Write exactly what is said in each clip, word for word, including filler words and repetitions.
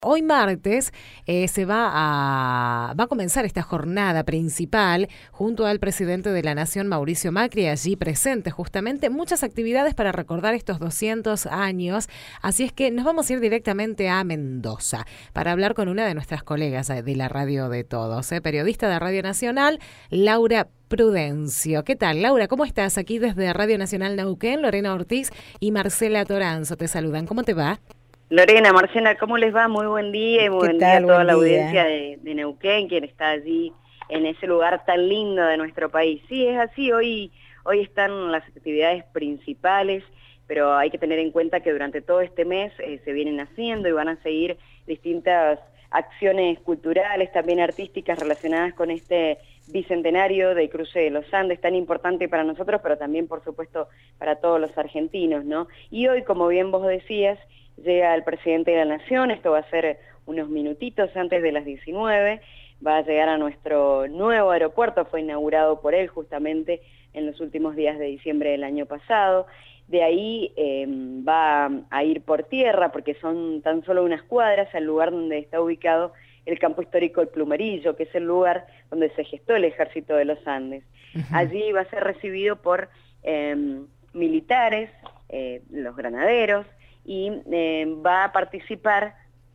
Hoy martes eh, se va a, va a comenzar esta jornada principal junto al presidente de la Nación, Mauricio Macri, allí presente justamente, muchas actividades para recordar estos doscientos años, así es que nos vamos a ir directamente a Mendoza para hablar con una de nuestras colegas de la radio de todos, eh, periodista de Radio Nacional, Laura Prudencio. ¿Qué tal, Laura? ¿Cómo estás? Aquí desde Radio Nacional Neuquén, Lorena Ortiz y Marcela Toranzo te saludan. ¿Cómo te va? Lorena, Marcela, ¿cómo les va? Muy buen día y muy buen día a toda la audiencia de, de Neuquén, quien está allí en ese lugar tan lindo de nuestro país. Sí, es así, hoy, hoy están las actividades principales, pero hay que tener en cuenta que durante todo este mes eh, se vienen haciendo y van a seguir distintas acciones culturales, también artísticas relacionadas con este bicentenario del cruce de los Andes, tan importante para nosotros, pero también, por supuesto, para todos los argentinos, ¿no? Y hoy, como bien vos decías, llega el presidente de la Nación, esto va a ser unos minutitos antes de las diecinueve, va a llegar a nuestro nuevo aeropuerto, fue inaugurado por él justamente en los últimos días de diciembre del año pasado. De ahí eh, va a ir por tierra, porque son tan solo unas cuadras al lugar donde está ubicado el campo histórico El Plumerillo, que es el lugar donde se gestó el Ejército de los Andes. Uh-huh. Allí va a ser recibido por eh, militares, eh, los granaderos, y eh, va a participar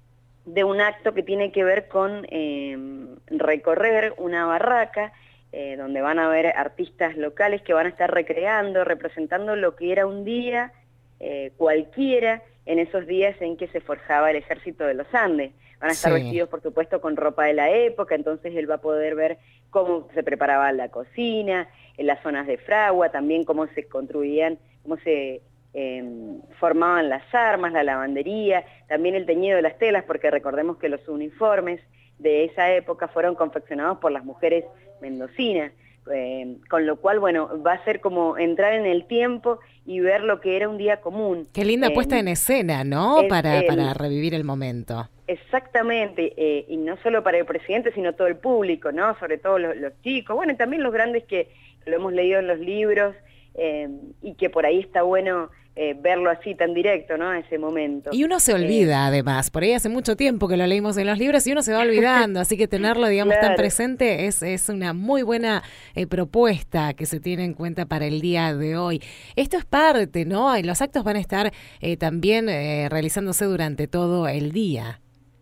de un acto que tiene que ver con eh, recorrer una barraca eh, donde van a haber artistas locales que van a estar recreando, representando lo que era un día eh, cualquiera en esos días en que se forjaba el Ejército de los Andes. Van a estar sí. vestidos, por supuesto, con ropa de la época, entonces él va a poder ver cómo se preparaba la cocina, en las zonas de fragua, también cómo se construían, cómo se Eh, formaban las armas, la lavandería, también el teñido de las telas, porque recordemos que los uniformes de esa época fueron confeccionados por las mujeres mendocinas, eh, con lo cual, bueno, va a ser como entrar en el tiempo y ver lo que era un día común. Qué linda eh, puesta en escena, ¿no? Es, para, el, para revivir el momento. Exactamente, eh, y no solo para el presidente, sino todo el público, ¿no? Sobre todo los, los chicos, bueno, y también los grandes que, que lo hemos leído en los libros, eh, y que por ahí está bueno Eh, verlo así tan directo, ¿no? Ese momento. Y uno se olvida, eh, además, por ahí hace mucho tiempo que lo leímos en los libros y uno se va olvidando, así que tenerlo, digamos, claro. tan presente es, es una muy buena eh, propuesta que se tiene en cuenta para el día de hoy. Esto es parte, ¿no? Y los actos van a estar eh, también eh, realizándose durante todo el día.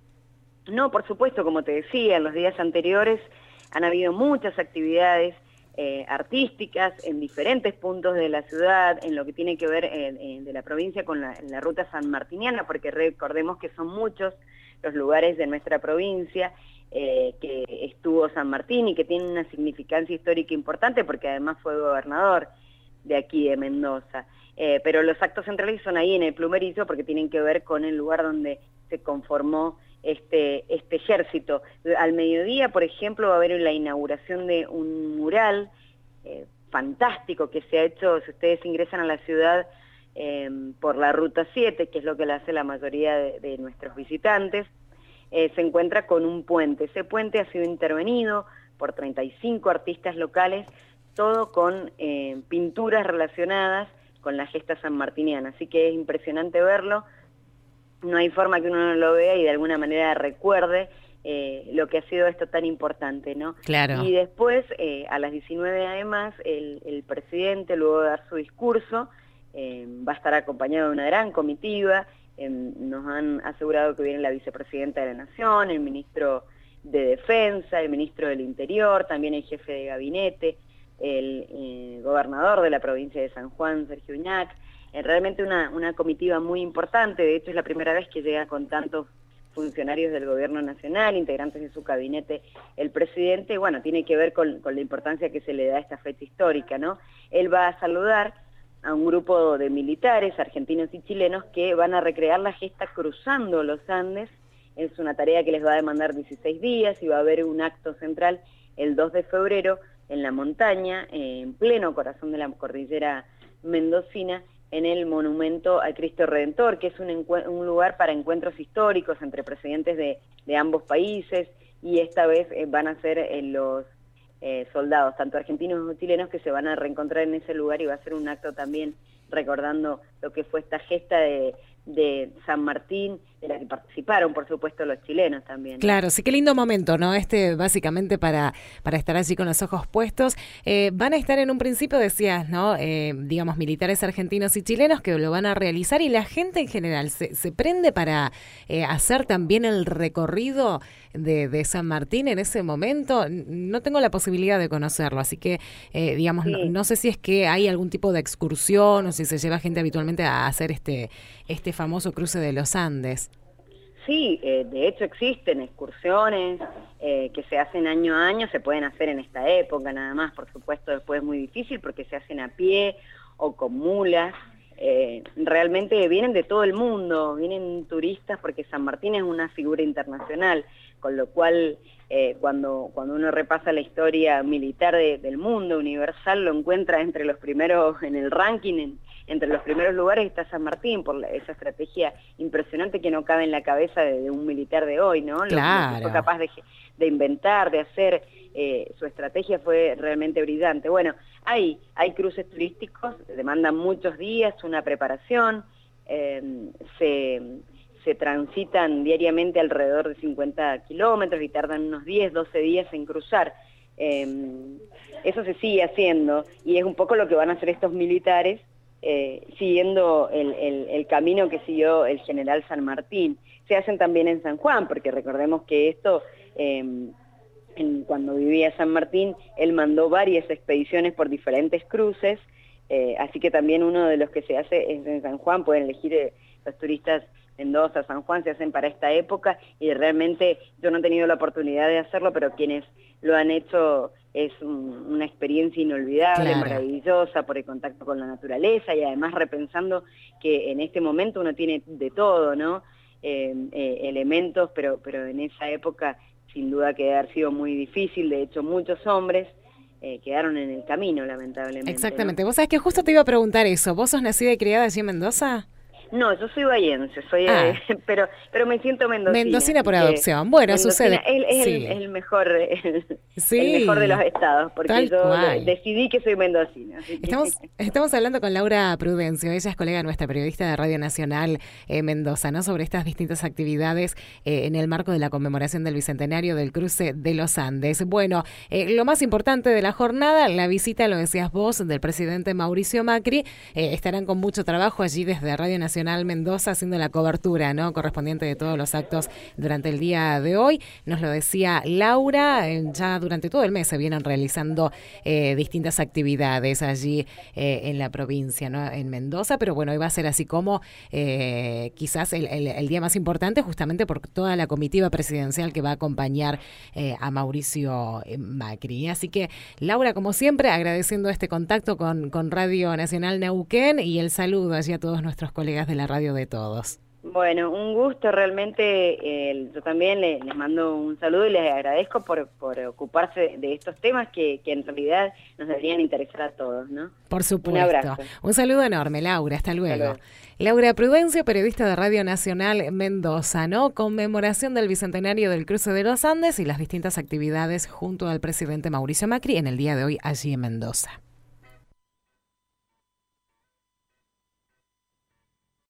No, por supuesto, como te decía, en los días anteriores han habido muchas actividades Eh, artísticas en diferentes puntos de la ciudad, en lo que tiene que ver eh, eh, de la provincia con la, la ruta sanmartiniana, porque recordemos que son muchos los lugares de nuestra provincia eh, que estuvo San Martín y que tienen una significancia histórica importante, porque además fue gobernador de aquí de Mendoza. Eh, pero los actos centrales son ahí en el Plumerillo, porque tienen que ver con el lugar donde se conformó Este, este ejército. Al mediodía, por ejemplo, va a haber la inauguración de un mural eh, fantástico que se ha hecho, si ustedes ingresan a la ciudad eh, por la Ruta siete, que es lo que le hace la mayoría de, de nuestros visitantes, eh, se encuentra con un puente. Ese puente ha sido intervenido por treinta y cinco artistas locales, todo con eh, pinturas relacionadas con la gesta sanmartiniana, así que es impresionante verlo. No hay forma que uno no lo vea y de alguna manera recuerde eh, lo que ha sido esto tan importante, ¿no? Claro. Y después, eh, a las diecinueve además, el, el presidente, luego de dar su discurso, eh, va a estar acompañado de una gran comitiva. Eh, nos han asegurado que viene la vicepresidenta de la Nación, el ministro de Defensa, el ministro del Interior, también el jefe de gabinete, el eh, gobernador de la provincia de San Juan, Sergio Uñac. Realmente una, una comitiva muy importante, de hecho es la primera vez que llega con tantos funcionarios del gobierno nacional, integrantes de su gabinete, el presidente, bueno, tiene que ver con, con la importancia que se le da a esta fecha histórica, ¿no? Él va a saludar a un grupo de militares argentinos y chilenos que van a recrear la gesta cruzando los Andes. Es una tarea que les va a demandar dieciséis días y va a haber un acto central el dos de febrero en la montaña, en pleno corazón de la cordillera mendocina, en el monumento al Cristo Redentor, que es un, un lugar para encuentros históricos entre presidentes de, de ambos países, y esta vez eh, van a ser eh, los eh, soldados, tanto argentinos como chilenos, que se van a reencontrar en ese lugar, y va a ser un acto también recordando lo que fue esta gesta de, de San Martín, de la que participaron, por supuesto, los chilenos también, ¿no? Claro, sí, qué lindo momento, ¿no? Este, básicamente, para, para estar allí con los ojos puestos. Eh, van a estar en un principio, decías, ¿no? Eh, digamos, militares argentinos y chilenos que lo van a realizar, y la gente en general se, se prende para eh, hacer también el recorrido de, de San Martín en ese momento. No tengo la posibilidad de conocerlo, así que, eh, digamos, sí. no, no sé si es que hay algún tipo de excursión o si se lleva gente habitualmente a hacer este, este famoso cruce de los Andes. Sí, eh, de hecho existen excursiones eh, que se hacen año a año, se pueden hacer en esta época nada más, por supuesto después es muy difícil porque se hacen a pie o con mulas, eh, realmente vienen de todo el mundo, vienen turistas porque San Martín es una figura internacional, con lo cual eh, cuando, cuando uno repasa la historia militar de, del mundo universal lo encuentra entre los primeros en el ranking, en, entre los primeros lugares está San Martín, por la, esa estrategia impresionante que no cabe en la cabeza de, de un militar de hoy, ¿no? Claro. Lo que fue capaz de, de inventar, de hacer, eh, su estrategia fue realmente brillante. Bueno, hay, hay cruces turísticos, demandan muchos días, una preparación, eh, se, se transitan diariamente alrededor de cincuenta kilómetros y tardan unos diez, doce días en cruzar. Eh, eso se sigue haciendo y es un poco lo que van a hacer estos militares, Eh, siguiendo el, el, el camino que siguió el general San Martín. Se hacen también en San Juan, porque recordemos que esto, eh, en, cuando vivía San Martín, él mandó varias expediciones por diferentes cruces, eh, así que también uno de los que se hace es en San Juan, pueden elegir eh, los turistas Mendoza, San Juan, se hacen para esta época, y realmente yo no he tenido la oportunidad de hacerlo, pero quienes lo han hecho es un, una experiencia inolvidable, claro. Maravillosa, por el contacto con la naturaleza, y además repensando que en este momento uno tiene de todo, ¿no? Eh, eh, elementos, pero, pero en esa época sin duda que debe haber sido muy difícil, de hecho muchos hombres eh, quedaron en el camino, lamentablemente. Exactamente, ¿no? Vos sabés que justo te iba a preguntar eso, ¿vos sos nacida y criada allí en Mendoza? No, yo soy bahiense, soy, ah. eh, pero pero me siento mendocina. Mendocina por adopción, bueno, mendocina, sucede. Es, es, sí. el, es el, mejor, el, sí. el mejor de los estados, porque Tal yo cual. decidí que soy mendocina. Así que... Estamos, estamos hablando con Laura Prudencio, ella es colega nuestra, periodista de Radio Nacional eh, Mendoza, ¿no? Sobre estas distintas actividades eh, en el marco de la conmemoración del Bicentenario del Cruce de los Andes. Bueno, eh, lo más importante de la jornada, la visita, lo decías vos, del presidente Mauricio Macri, eh, estarán con mucho trabajo allí desde Radio Nacional Mendoza, haciendo la cobertura, ¿no? Correspondiente de todos los actos durante el día de hoy. Nos lo decía Laura, eh, ya durante todo el mes se vienen realizando eh, distintas actividades allí eh, en la provincia, ¿no? En Mendoza, pero bueno, hoy va a ser así como eh, quizás el, el, el día más importante, justamente por toda la comitiva presidencial que va a acompañar eh, a Mauricio Macri. Así que, Laura, como siempre, agradeciendo este contacto con, con Radio Nacional Neuquén y el saludo allí a todos nuestros colegas de la radio de todos. Bueno, un gusto realmente, eh, yo también les, les mando un saludo y les agradezco por, por ocuparse de estos temas que, que en realidad nos deberían interesar a todos, ¿no? Por supuesto. Un abrazo. Un saludo enorme, Laura, hasta luego. Hasta luego. Laura Prudencio, periodista de Radio Nacional Mendoza, ¿no? Conmemoración del Bicentenario del Cruce de los Andes y las distintas actividades junto al presidente Mauricio Macri en el día de hoy allí en Mendoza.